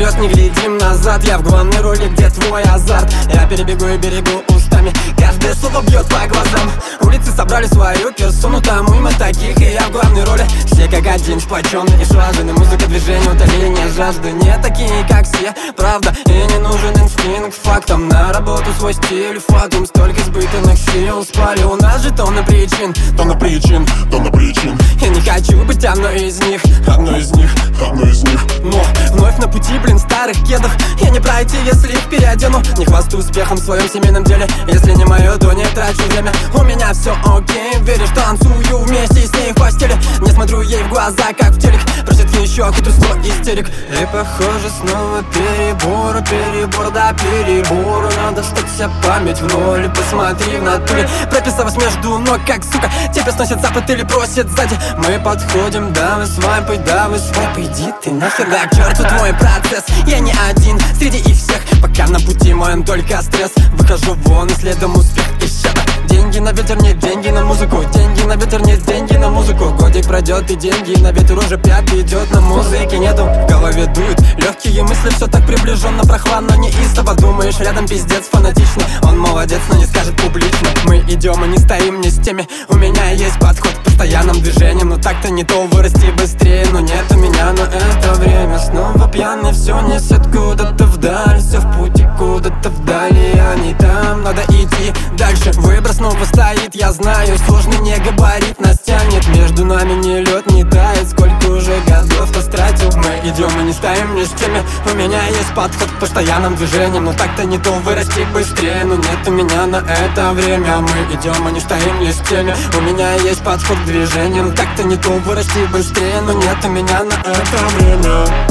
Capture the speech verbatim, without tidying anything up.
вперед, не глядим назад. Я в главной роли, где твой азарт. Я перебегу и берегу устами, каждое слово бьет по глазам. Улицы собрали свою персону, там и мы таких, и я в главной роли. Все как один, сплоченные и слаженные. Музыка, движение, утоление жажды. Не такие, как все, правда. И не нужен инстинкт фактом. На работу свой стиль, фатум. Столько испытанных сил спали. У нас же тонна причин, Тонна причин, тонна причин. я не хочу быть одной из них. Одной из них, одной из них. Но вновь на пути, блин, старых кедов. Я не пройти, если их переодену. Не хвастаюсь успехом в своем семейном деле. Если не мое, то не трачу время. У меня все окей, веришь, танцую вместе с ней в постели. Не смотрю ей в глаза, как в телек. Просит еще какой-то сто истерик. И похоже снова перебор, перебор, да перебор. Надо чтоб вся память в ноль. Посмотри в натуре, прописалась между ног, как сука. Тебя сносит запад или просит сзади. Мы подходим, давай свайпай, давай свайпай. Иди ты нахер, да к черту твой процесс. Я не один среди их всех. Пока на пути моем только стресс. Выхожу вон и следом успех исчез. Деньги на ветер, нет деньги на музыку. Деньги на ветер, нет деньги на музыку. Годик пройдет и деньги на ветер уже пятый идет. На музыке нету, в голове дует легкие мысли, все так приближенно, прохладно, неистово. Думаешь, рядом пиздец фанатичный. Он молодец, но не скажет публично. Мы идем и не стоим не с теми. У меня есть подход к постоянным движениям. Но так-то не то, вырасти быстрее. Но нет у меня на это время. Снова пьяный, все несет куда-то вдаль. Все в пути куда-то вдали, а не там. Надо идти дальше. Выбор снова стоит, я знаю. Сложный не габарит, нас тянет. Между нами ни лед не тает. Сколько уже годов растратил. Мы идем и не стоим ни с теми. У меня есть подход к постоянным движениям. Но так-то не то, вырасти быстрее. Но нет у меня на это время. Мы идем и не стоим ни с теми. У меня есть подход к движениям. Так-то не то, вырасти быстрее. Но нет у меня на это время.